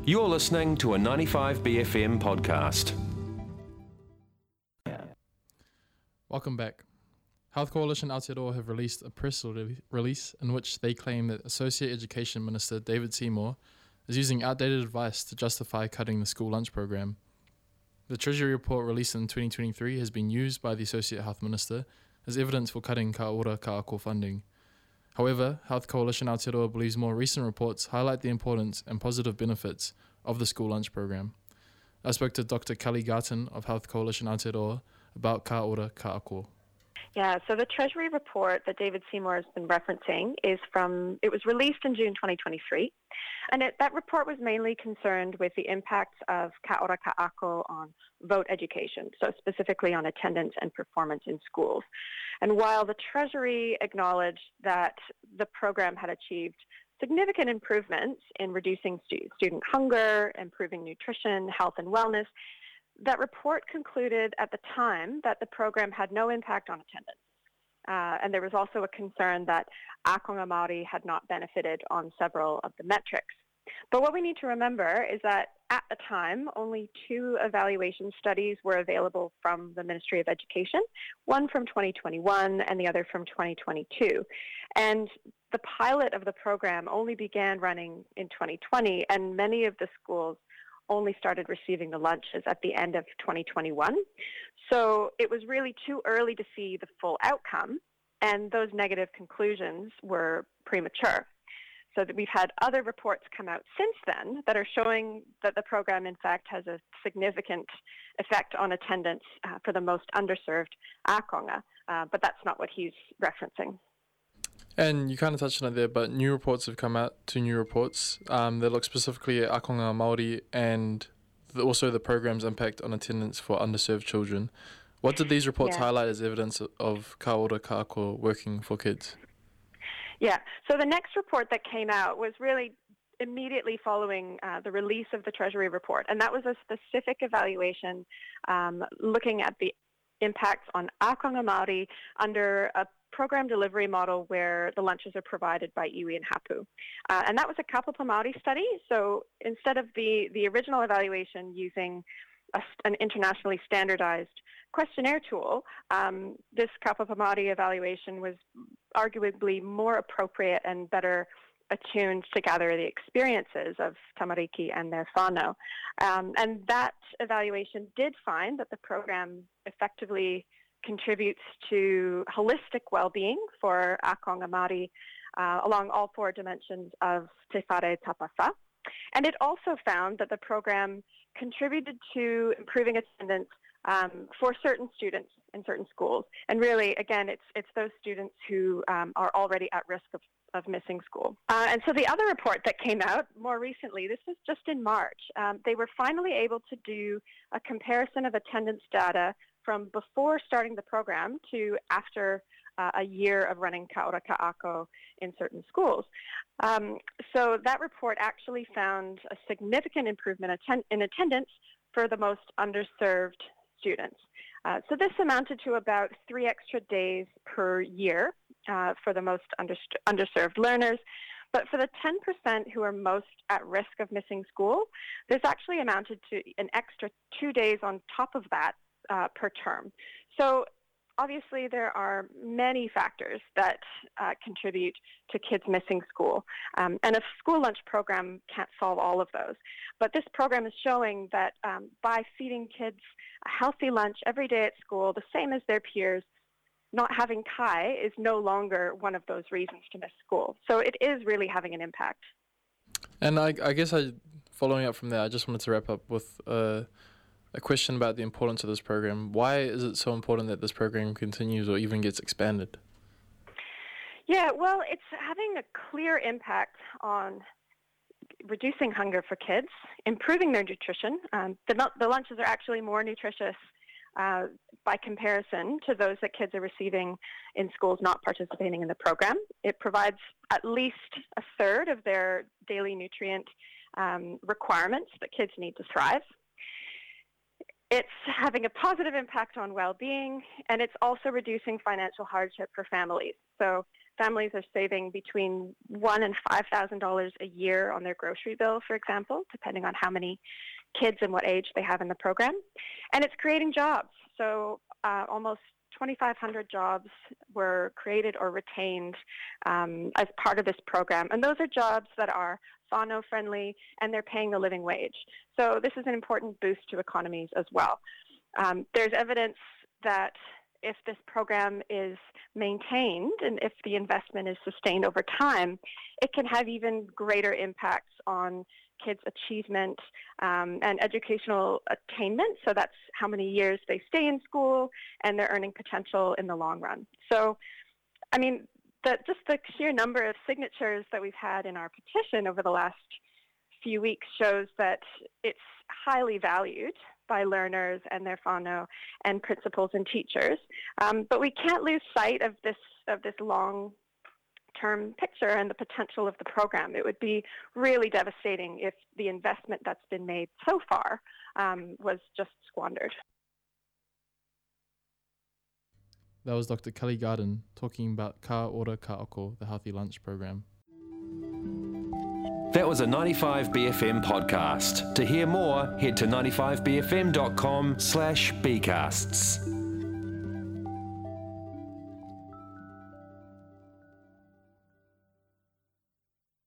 You're listening to a 95BFM podcast. Welcome back. Health Coalition Aotearoa have released a press release in which they claim that Associate Education Minister David Seymour is using outdated advice to justify cutting the school lunch program. The Treasury report released in 2023 has been used by the Associate Health Minister as evidence for cutting Ka Ora Ka Ako funding. However, Health Coalition Aotearoa believes more recent reports highlight the importance and positive benefits of the school lunch program. I spoke to Dr. Kelly Garton of Health Coalition Aotearoa about Ka Ora Ka Ako. Yeah, so the Treasury report that David Seymour has been referencing it was released in June 2023, and that report was mainly concerned with the impacts of Ka Ora Ka Ako on vote education, so specifically on attendance and performance in schools. And while the Treasury acknowledged that the program had achieved significant improvements in reducing student hunger, improving nutrition, health and wellness, that report concluded at the time that the program had no impact on attendance. And there was also a concern that Akonga Māori had not benefited on several of the metrics. But what we need to remember is that at the time, only 2 evaluation studies were available from the Ministry of Education, one from 2021 and the other from 2022. And the pilot of the program only began running in 2020, and many of the schools only started receiving the lunches at the end of 2021. So it was really too early to see the full outcome, and those negative conclusions were premature. So that we've had other reports come out since then that are showing that the program, in fact, has a significant effect on attendance for the most underserved Akonga, but that's not what he's referencing. And you kind of touched on it there, but new reports have come out, 2 new reports that look specifically at Akonga Māori and also the program's impact on attendance for underserved children. What did these reports highlight as evidence of Ka Ora Ka Ako working for kids? Yeah, so the next report that came out was really immediately following the release of the Treasury report, and that was a specific evaluation looking at the impacts on Akonga Māori under a program delivery model where the lunches are provided by iwi and hapu. And that was a Kapapa Māori study, so instead of the original evaluation using an internationally standardized questionnaire tool, this Kapapa Māori evaluation was arguably more appropriate and better attuned to gather the experiences of tamariki and their whānau. And that evaluation did find that the program effectively contributes to holistic well-being for Akonga Māori along all 4 dimensions of Te Whare Tapawha. And it also found that the program contributed to improving attendance for certain students in certain schools. And really, again, it's those students who are already at risk of missing school. And so the other report that came out more recently, this was just in March, they were finally able to do a comparison of attendance data from before starting the program to after a year of running Ka Ora Ka Ako in certain schools. So that report actually found a significant improvement in attendance for the most underserved students. So this amounted to about 3 extra days per year for the most underserved learners. But for the 10% who are most at risk of missing school, this actually amounted to an extra 2 days on top of that per term. So obviously there are many factors that contribute to kids missing school. And a school lunch program can't solve all of those. But this program is showing that by feeding kids a healthy lunch every day at school, the same as their peers, not having kai is no longer one of those reasons to miss school. So it is really having an impact. And I guess following up from there, I just wanted to wrap up with a question about the importance of this program. Why is it so important that this program continues or even gets expanded? Yeah, well, it's having a clear impact on reducing hunger for kids, improving their nutrition. The lunches are actually more nutritious by comparison to those that kids are receiving in schools not participating in the program. It provides at least a third of their daily nutrient requirements that kids need to thrive. It's having a positive impact on well-being, and it's also reducing financial hardship for families. So families are saving between $1,000 and $5,000 a year on their grocery bill, for example, depending on how many kids and what age they have in the program. And it's creating jobs. So almost 2,500 jobs were created or retained as part of this program. And those are jobs that are whānau friendly, and they're paying the living wage. So this is an important boost to economies as well. There's evidence that if this program is maintained and if the investment is sustained over time, it can have even greater impacts on kids' achievement and educational attainment. So that's how many years they stay in school and their earning potential in the long run. So, I mean, just the sheer number of signatures that we've had in our petition over the last few weeks shows that it's highly valued by learners and their whānau and principals and teachers. But we can't lose sight of this long-term picture and the potential of the program. It would be really devastating if the investment that's been made so far was just squandered. That was Dr. Kelly Garden talking about Ka Ora Ka Oko, the Healthy Lunch Program. That was a 95BFM podcast. To hear more, head to 95bfm.com/bcasts.